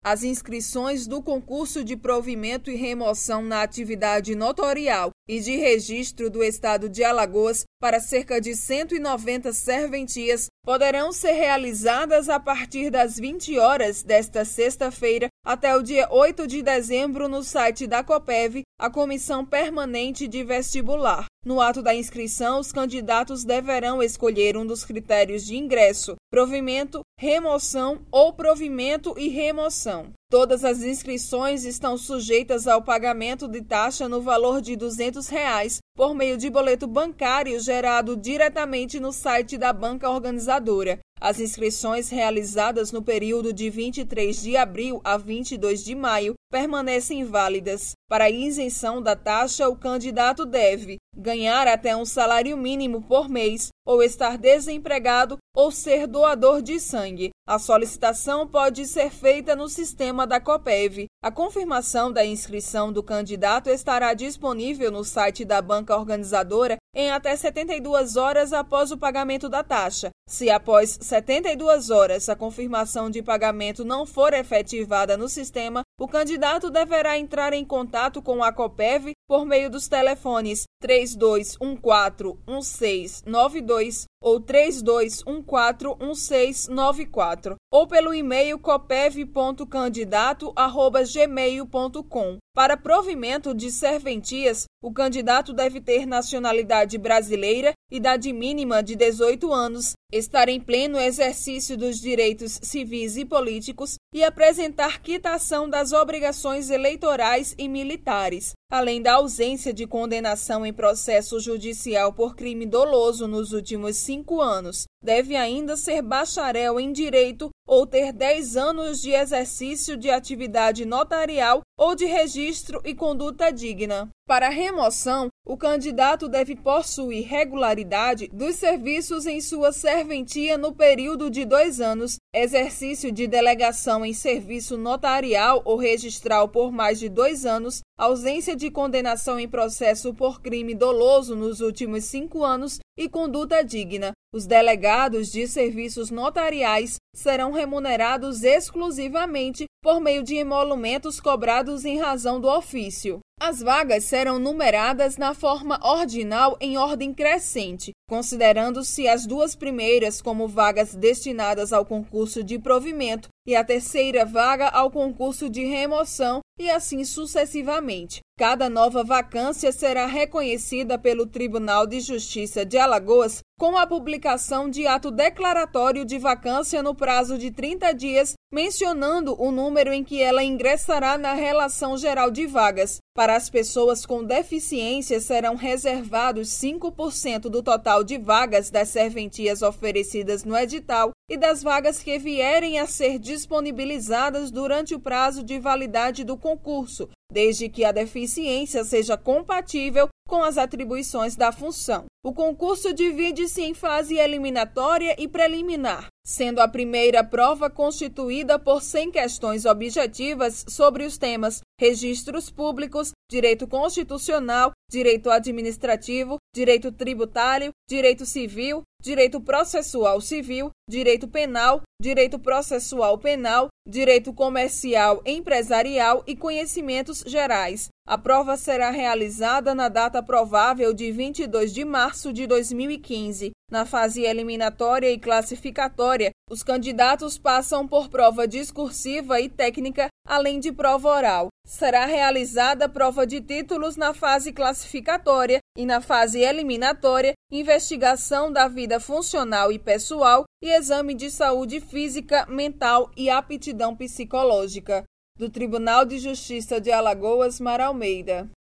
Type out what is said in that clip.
As inscrições do concurso de provimento e remoção na atividade notorial e de registro do Estado de Alagoas para cerca de 190 serventias poderão ser realizadas a partir das 20 horas desta sexta-feira até o dia 8 de dezembro no site da COPEV, a Comissão Permanente de Vestibular. No ato da inscrição, os candidatos deverão escolher um dos critérios de ingresso: provimento, remoção ou provimento e remoção. Todas as inscrições estão sujeitas ao pagamento de taxa no valor de R$ 200 por meio de boleto bancário gerado diretamente no site da banca organizadora. As inscrições realizadas no período de 23 de abril a 22 de maio permanecem válidas. Para a isenção da taxa, o candidato deve ganhar até um salário mínimo por mês, ou estar desempregado ou ser doador de sangue. A solicitação pode ser feita no sistema da COPEV. A confirmação da inscrição do candidato estará disponível no site da banca organizadora em até 72 horas após o pagamento da taxa. Se após 72 horas a confirmação de pagamento não for efetivada no sistema, o candidato deverá entrar em contato com a COPEV por meio dos telefones 3214-1692 ou 3214-1694 ou pelo e-mail copev.candidato@gmail.com. Para provimento de serventias, o candidato deve ter nacionalidade brasileira, idade mínima de 18 anos, estar em pleno exercício dos direitos civis e políticos e apresentar quitação das obrigações eleitorais e militares. Além da ausência de condenação em processo judicial por crime doloso nos últimos 5 anos, deve ainda ser bacharel em direito ou ter 10 anos de exercício de atividade notarial ou de registro e conduta digna. Para a remoção, o candidato deve possuir regularidade dos serviços em sua serventia no período de 2 anos, exercício de delegação em serviço notarial ou registral por mais de 2 anos, ausência de condenação em processo por crime doloso nos últimos 5 anos e conduta digna. Os delegados de serviços notariais serão remunerados exclusivamente por meio de emolumentos cobrados em razão do ofício. As vagas serão numeradas na forma ordinal em ordem crescente, considerando-se as 2 primeiras como vagas destinadas ao concurso de provimento e a terceira vaga ao concurso de remoção, e assim sucessivamente. Cada nova vacância será reconhecida pelo Tribunal de Justiça de Alagoas com a publicação de ato declaratório de vacância no prazo de 30 dias, mencionando o número em que ela ingressará na Relação Geral de Vagas. Para as pessoas com deficiência, serão reservados 5% do total de vagas das serventias oferecidas no edital e das vagas que vierem a ser disponibilizadas durante o prazo de validade do concurso, desde que a deficiência seja compatível com as atribuições da função. O concurso divide-se em fase eliminatória e preliminar, sendo a primeira prova constituída por 100 questões objetivas sobre os temas registros públicos, direito constitucional, direito administrativo, direito tributário, direito civil, direito processual civil, direito penal, direito processual penal, direito comercial empresarial e conhecimentos gerais. A prova será realizada na data provável de 22 de março de 2015. Na fase eliminatória e classificatória, os candidatos passam por prova discursiva e técnica, além de prova oral. Será realizada prova de títulos na fase classificatória e na fase eliminatória, investigação da vida funcional e pessoal e exame de saúde física, mental e aptidão psicológica. Do Tribunal de Justiça de Alagoas, Mara Almeida.